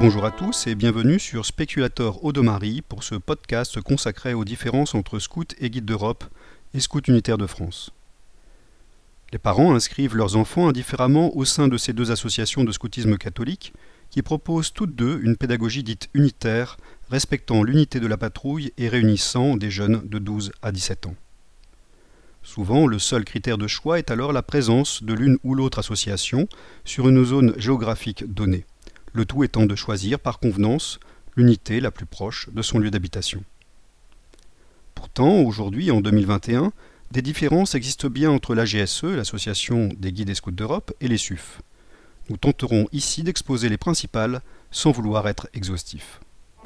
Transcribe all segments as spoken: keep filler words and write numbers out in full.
Bonjour à tous et bienvenue sur Speculator Audomari pour ce podcast consacré aux différences entre Scouts et Guides d'Europe et Scouts unitaires de France. Les parents inscrivent leurs enfants indifféremment au sein de ces deux associations de scoutisme catholique qui proposent toutes deux une pédagogie dite unitaire, respectant l'unité de la patrouille et réunissant des jeunes de douze à dix-sept ans. Souvent, le seul critère de choix est alors la présence de l'une ou l'autre association sur une zone géographique donnée, le tout étant de choisir par convenance l'unité la plus proche de son lieu d'habitation. Pourtant, aujourd'hui, en deux mille vingt et un, des différences existent bien entre l'A G S E, l'Association des guides et scouts d'Europe, et les S U F. Nous tenterons ici d'exposer les principales sans vouloir être exhaustifs.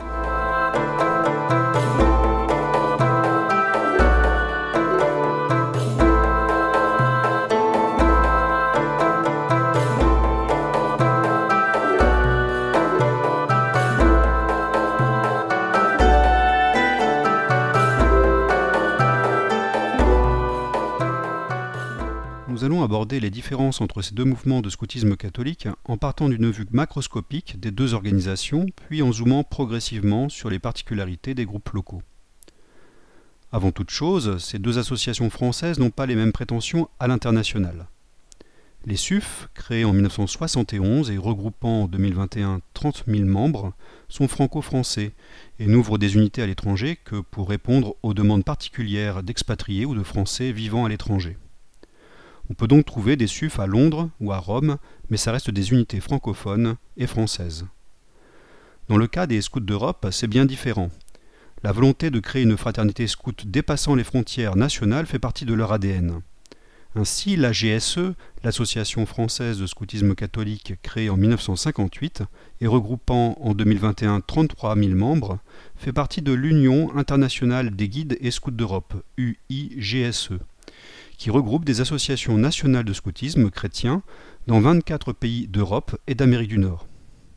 Nous allons aborder les différences entre ces deux mouvements de scoutisme catholique en partant d'une vue macroscopique des deux organisations, puis en zoomant progressivement sur les particularités des groupes locaux. Avant toute chose, ces deux associations françaises n'ont pas les mêmes prétentions à l'international. Les S U F, créées en mille neuf cent soixante et onze et regroupant en deux mille vingt et un trente mille membres, sont franco-français et n'ouvrent des unités à l'étranger que pour répondre aux demandes particulières d'expatriés ou de Français vivant à l'étranger. On peut donc trouver des S U F à Londres ou à Rome, mais ça reste des unités francophones et françaises. Dans le cas des Scouts d'Europe, c'est bien différent. La volonté de créer une fraternité scout dépassant les frontières nationales fait partie de leur A D N. Ainsi, l'A G S E, l'Association française de scoutisme catholique créée en mille neuf cent cinquante-huit et regroupant en deux mille vingt et un trente-trois mille membres, fait partie de l'Union internationale des guides et scouts d'Europe, U I G S E. Qui regroupe des associations nationales de scoutisme chrétien dans vingt-quatre pays d'Europe et d'Amérique du Nord.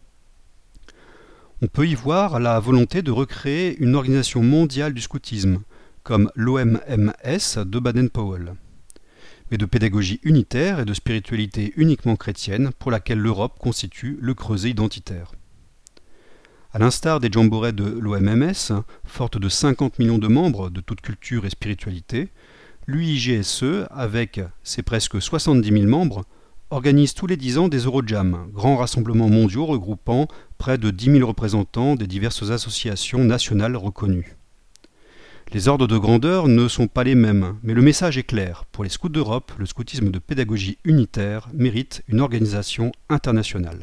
On peut y voir la volonté de recréer une organisation mondiale du scoutisme, comme l'O M M S de Baden-Powell, mais de pédagogie unitaire et de spiritualité uniquement chrétienne pour laquelle l'Europe constitue le creuset identitaire. À l'instar des jamborees de l'O M M S, forte de cinquante millions de membres de toute culture et spiritualité, l'U I G S E, avec ses presque soixante-dix mille membres, organise tous les dix ans des Eurojam, grands rassemblements mondiaux regroupant près de dix mille représentants des diverses associations nationales reconnues. Les ordres de grandeur ne sont pas les mêmes, mais le message est clair. Pour les scouts d'Europe, le scoutisme de pédagogie unitaire mérite une organisation internationale.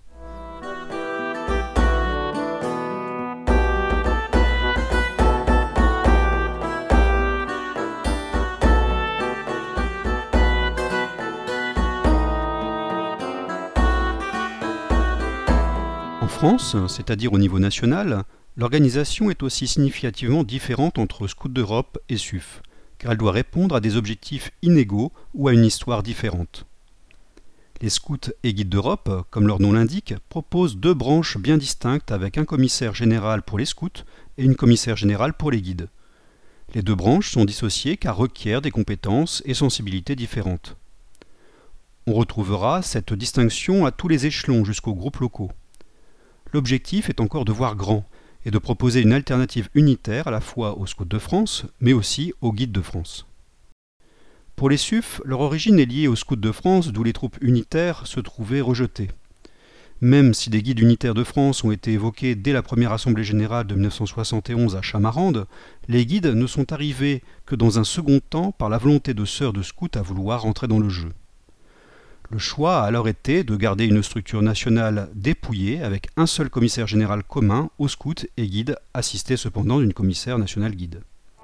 En France, c'est-à-dire au niveau national, l'organisation est aussi significativement différente entre Scouts d'Europe et S U F, car elle doit répondre à des objectifs inégaux ou à une histoire différente. Les Scouts et Guides d'Europe, comme leur nom l'indique, proposent deux branches bien distinctes avec un commissaire général pour les Scouts et une commissaire générale pour les Guides. Les deux branches sont dissociées car requièrent des compétences et sensibilités différentes. On retrouvera cette distinction à tous les échelons jusqu'aux groupes locaux. L'objectif est encore de voir grand et de proposer une alternative unitaire à la fois aux Scouts de France, mais aussi aux Guides de France. Pour les S U F, leur origine est liée aux Scouts de France, d'où les troupes unitaires se trouvaient rejetées. Même si des Guides unitaires de France ont été évoqués dès la première Assemblée générale de mille neuf cent soixante et onze à Chamarande, les Guides ne sont arrivés que dans un second temps par la volonté de sœurs de scouts à vouloir entrer dans le jeu. Le choix a alors été de garder une structure nationale dépouillée avec un seul commissaire général commun aux scouts et guides, assisté cependant d'une commissaire nationale guide.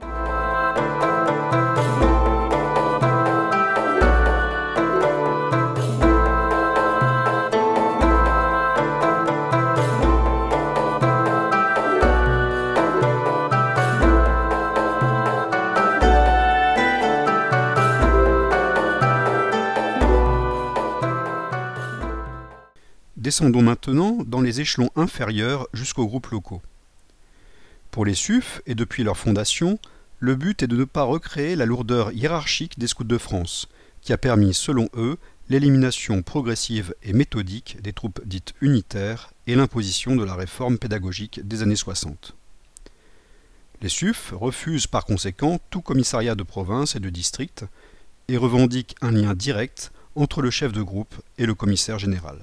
Descendons maintenant dans les échelons inférieurs jusqu'aux groupes locaux. Pour les S U F, et depuis leur fondation, le but est de ne pas recréer la lourdeur hiérarchique des Scouts de France, qui a permis, selon eux, l'élimination progressive et méthodique des troupes dites unitaires et et l'imposition de la réforme pédagogique des années soixante. Les S U F refusent par conséquent tout commissariat de province et de district et revendiquent un lien direct entre le chef de groupe et le commissaire général.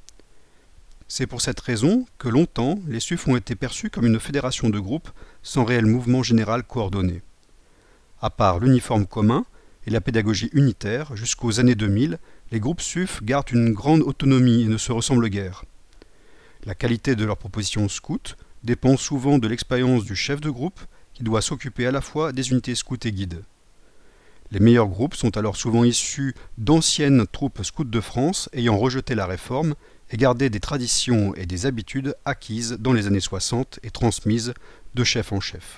C'est pour cette raison que longtemps, les S U F ont été perçus comme une fédération de groupes sans réel mouvement général coordonné. À part l'uniforme commun et la pédagogie unitaire, jusqu'aux années deux mille, les groupes S U F gardent une grande autonomie et ne se ressemblent guère. La qualité de leurs propositions scouts dépend souvent de l'expérience du chef de groupe qui doit s'occuper à la fois des unités scouts et guides. Les meilleurs groupes sont alors souvent issus d'anciennes troupes scouts de France ayant rejeté la réforme et gardé des traditions et des habitudes acquises dans les années soixante et transmises de chef en chef.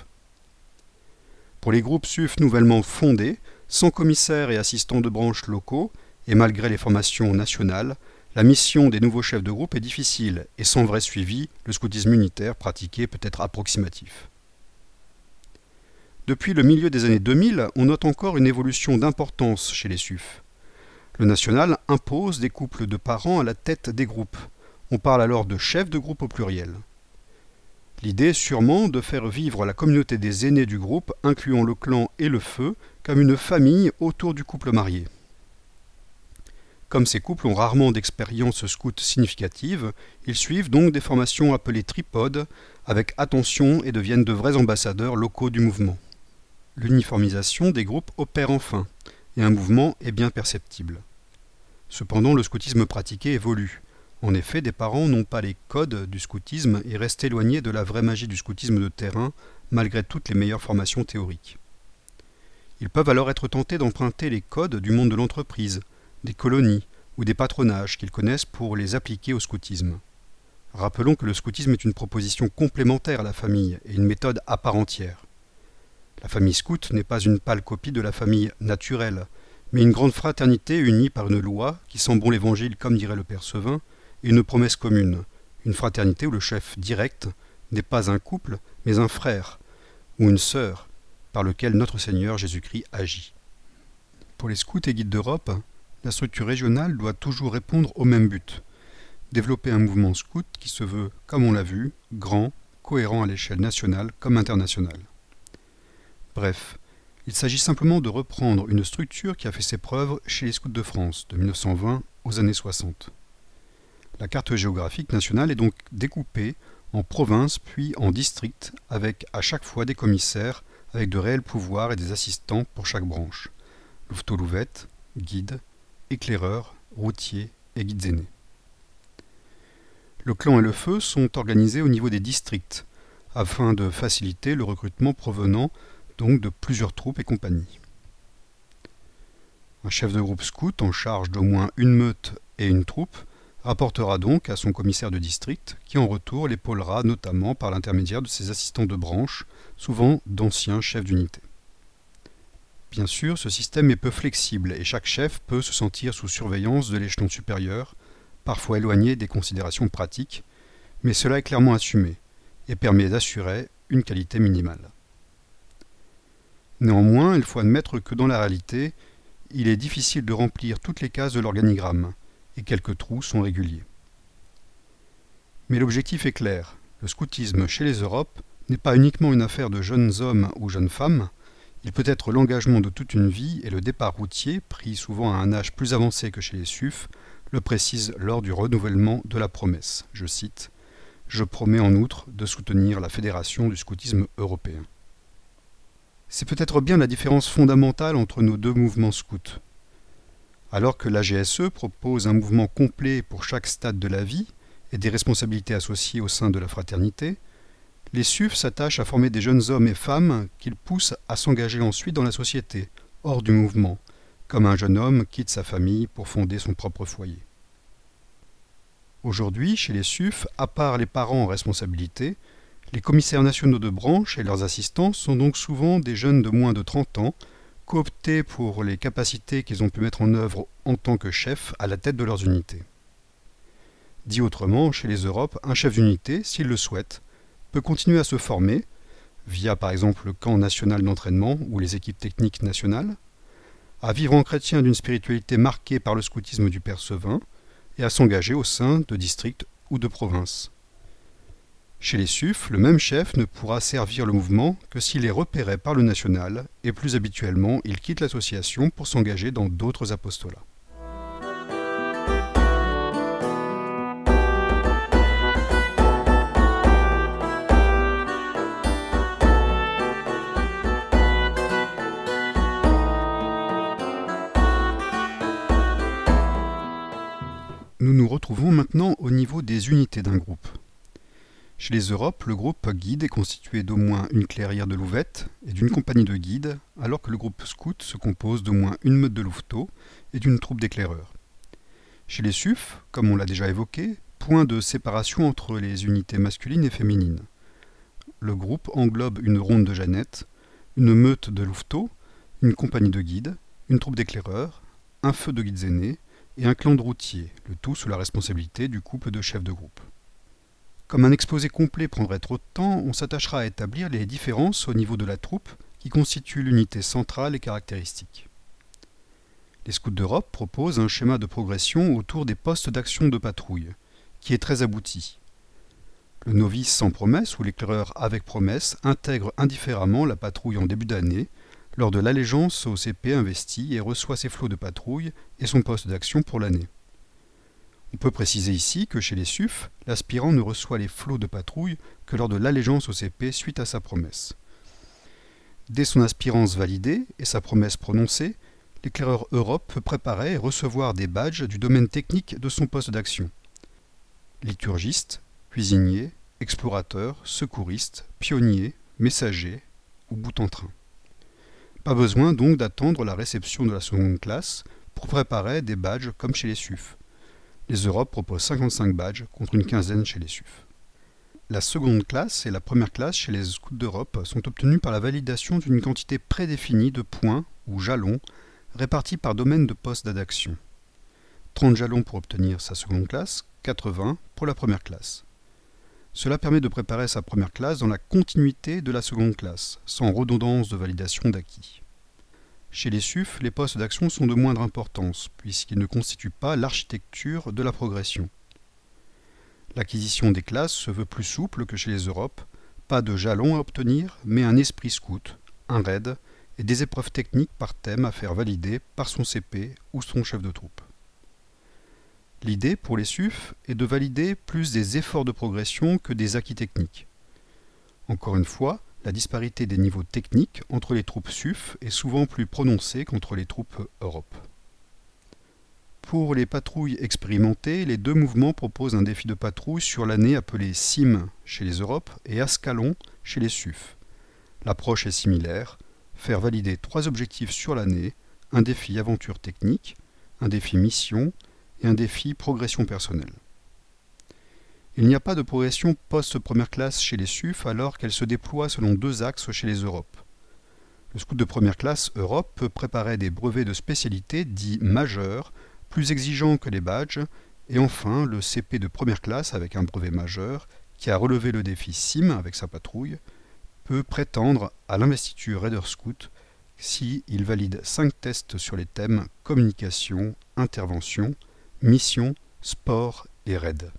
Pour les groupes S U F nouvellement fondés, sans commissaires et assistants de branches locaux, et malgré les formations nationales, la mission des nouveaux chefs de groupe est difficile et sans vrai suivi, le scoutisme unitaire pratiqué peut être approximatif. Depuis le milieu des années deux mille, on note encore une évolution d'importance chez les S U F. Le national impose des couples de parents à la tête des groupes. On parle alors de chefs de groupe au pluriel. L'idée est sûrement de faire vivre la communauté des aînés du groupe, incluant le clan et le feu, comme une famille autour du couple marié. Comme ces couples ont rarement d'expérience scout significative, ils suivent donc des formations appelées tripodes avec attention et deviennent de vrais ambassadeurs locaux du mouvement. L'uniformisation des groupes opère enfin, et un mouvement est bien perceptible. Cependant, le scoutisme pratiqué évolue. En effet, des parents n'ont pas les codes du scoutisme et restent éloignés de la vraie magie du scoutisme de terrain, malgré toutes les meilleures formations théoriques. Ils peuvent alors être tentés d'emprunter les codes du monde de l'entreprise, des colonies ou des patronages qu'ils connaissent pour les appliquer au scoutisme. Rappelons que le scoutisme est une proposition complémentaire à la famille et une méthode à part entière. La famille scout n'est pas une pâle copie de la famille naturelle, mais une grande fraternité unie par une loi qui sent bon l'évangile comme dirait le père Sevin, et une promesse commune, une fraternité où le chef direct n'est pas un couple, mais un frère ou une sœur par lequel notre Seigneur Jésus-Christ agit. Pour les scouts et guides d'Europe, la structure régionale doit toujours répondre au même but, développer un mouvement scout qui se veut, comme on l'a vu, grand, cohérent à l'échelle nationale comme internationale. Bref, il s'agit simplement de reprendre une structure qui a fait ses preuves chez les scouts de France de mille neuf cent vingt aux années soixante. La carte géographique nationale est donc découpée en provinces puis en districts avec à chaque fois des commissaires avec de réels pouvoirs et des assistants pour chaque branche. Louveteaux-Louvettes, guides, éclaireurs, routiers et guides aînés. Le clan et le feu sont organisés au niveau des districts afin de faciliter le recrutement provenant donc de plusieurs troupes et compagnies. Un chef de groupe scout en charge d'au moins une meute et une troupe rapportera donc à son commissaire de district qui en retour l'épaulera notamment par l'intermédiaire de ses assistants de branche, souvent d'anciens chefs d'unité. Bien sûr, ce système est peu flexible et chaque chef peut se sentir sous surveillance de l'échelon supérieur, parfois éloigné des considérations pratiques, mais cela est clairement assumé et permet d'assurer une qualité minimale. Néanmoins, il faut admettre que dans la réalité, il est difficile de remplir toutes les cases de l'organigramme, et quelques trous sont réguliers. Mais l'objectif est clair, le scoutisme chez les Europes n'est pas uniquement une affaire de jeunes hommes ou jeunes femmes, il peut être l'engagement de toute une vie et le départ routier, pris souvent à un âge plus avancé que chez les S U F, le précise lors du renouvellement de la promesse. Je cite « Je promets en outre de soutenir la Fédération du scoutisme européen ». C'est peut-être bien la différence fondamentale entre nos deux mouvements scouts. Alors que l'A G S E propose un mouvement complet pour chaque stade de la vie et des responsabilités associées au sein de la fraternité, les S U F s'attachent à former des jeunes hommes et femmes qu'ils poussent à s'engager ensuite dans la société, hors du mouvement, comme un jeune homme quitte sa famille pour fonder son propre foyer. Aujourd'hui, chez les S U F, à part les parents en responsabilité, les commissaires nationaux de branche et leurs assistants sont donc souvent des jeunes de moins de trente ans, cooptés pour les capacités qu'ils ont pu mettre en œuvre en tant que chefs à la tête de leurs unités. Dit autrement, chez les Europes, un chef d'unité, s'il le souhaite, peut continuer à se former, via par exemple le camp national d'entraînement ou les équipes techniques nationales, à vivre en chrétien d'une spiritualité marquée par le scoutisme du père Sevin et à s'engager au sein de districts ou de provinces. Chez les S U F, le même chef ne pourra servir le mouvement que s'il est repéré par le national et plus habituellement, il quitte l'association pour s'engager dans d'autres apostolats. Nous nous retrouvons maintenant au niveau des unités d'un groupe. Chez les Europes, le groupe guide est constitué d'au moins une clairière de louvettes et d'une compagnie de guides, alors que le groupe scout se compose d'au moins une meute de louveteaux et d'une troupe d'éclaireurs. Chez les S U F, comme on l'a déjà évoqué, point de séparation entre les unités masculines et féminines. Le groupe englobe une ronde de jeannettes, une meute de louveteaux, une compagnie de guides, une troupe d'éclaireurs, un feu de guides aînés et un clan de routiers, le tout sous la responsabilité du couple de chefs de groupe. Comme un exposé complet prendrait trop de temps, on s'attachera à établir les différences au niveau de la troupe qui constitue l'unité centrale et caractéristique. Les Scouts d'Europe proposent un schéma de progression autour des postes d'action de patrouille, qui est très abouti. Le novice sans promesse ou l'éclaireur avec promesse intègre indifféremment la patrouille en début d'année, lors de l'allégeance au C P investi et reçoit ses flots de patrouille et son poste d'action pour l'année. On peut préciser ici que chez les S U F, l'aspirant ne reçoit les flots de patrouille que lors de l'allégeance au C P suite à sa promesse. Dès son aspirance validée et sa promesse prononcée, l'éclaireur Europe peut préparer et recevoir des badges du domaine technique de son poste d'action. Liturgiste, cuisinier, explorateur, secouriste, pionnier, messager ou boute-en-train. Pas besoin donc d'attendre la réception de la seconde classe pour préparer des badges comme chez les S U F. Les Europes proposent cinquante-cinq badges contre une quinzaine chez les S U F. La seconde classe et la première classe chez les Scouts d'Europe sont obtenues par la validation d'une quantité prédéfinie de points ou jalons répartis par domaine de poste d'action. trente jalons pour obtenir sa seconde classe, quatre-vingts pour la première classe. Cela permet de préparer sa première classe dans la continuité de la seconde classe, sans redondance de validation d'acquis. Chez les S U F, les postes d'action sont de moindre importance, puisqu'ils ne constituent pas l'architecture de la progression. L'acquisition des classes se veut plus souple que chez les Europes, pas de jalons à obtenir, mais un esprit scout, un raid, et des épreuves techniques par thème à faire valider par son C P ou son chef de troupe. L'idée pour les S U F est de valider plus des efforts de progression que des acquis techniques. Encore une fois, la disparité des niveaux techniques entre les troupes S U F est souvent plus prononcée qu'entre les troupes Europe. Pour les patrouilles expérimentées, les deux mouvements proposent un défi de patrouille sur l'année appelé S I M chez les Europes et Ascalon chez les S U F. L'approche est similaire, faire valider trois objectifs sur l'année, un défi aventure technique, un défi mission et un défi progression personnelle. Il n'y a pas de progression post-première classe chez les S U F alors qu'elle se déploie selon deux axes chez les Europes. Le scout de première classe Europe peut préparer des brevets de spécialité dits majeurs, plus exigeants que les badges, et enfin le C P de première classe avec un brevet majeur, qui a relevé le défi S I M avec sa patrouille, peut prétendre à l'investiture Raider Scout si il valide cinq tests sur les thèmes communication, intervention, mission, sport et raid.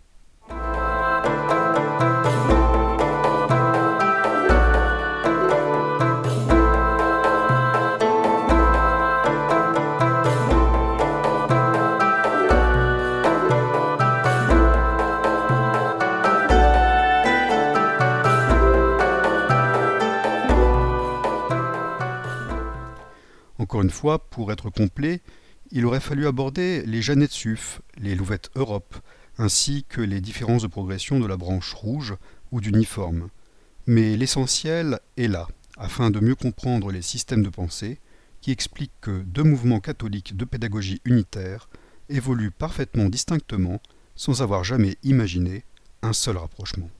Encore une fois, pour être complet, il aurait fallu aborder les jeannettes S U F, les louvettes Europe, ainsi que les différences de progression de la branche rouge ou d'uniforme. Mais l'essentiel est là, afin de mieux comprendre les systèmes de pensée qui expliquent que deux mouvements catholiques de pédagogie unitaire évoluent parfaitement distinctement sans avoir jamais imaginé un seul rapprochement.